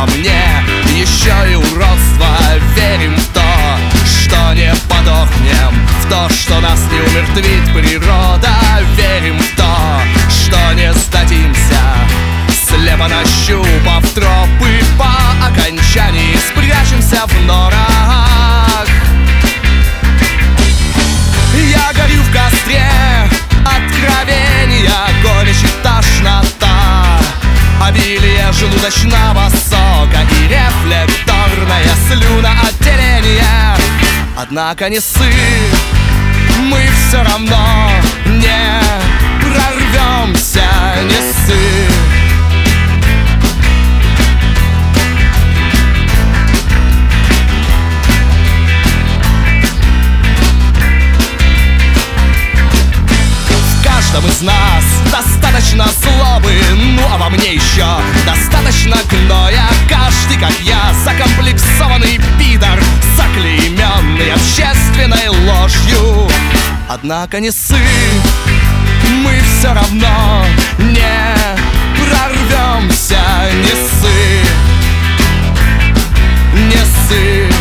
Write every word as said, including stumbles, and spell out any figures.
во мне еще и уродство. Верим в то, что не подохнем, в то, что нас не умертвит природа. Верим в то, что не сдадимся, слепо нащупав тропы. По окончании спрячемся в норах. Я горю в костре откровения, горечь и тошнота, обилие желудочного сока и рефлекторное слюноотделение. Однако не ссы, мы все равно не прорвемся, не ссы. Из нас достаточно злобы, ну а во мне еще достаточно гноя. Каждый, как я, закомплексованный пидор, заклейменный общественной ложью. Однако не ссы, мы все равно не прорвемся, не ссы, не ссы.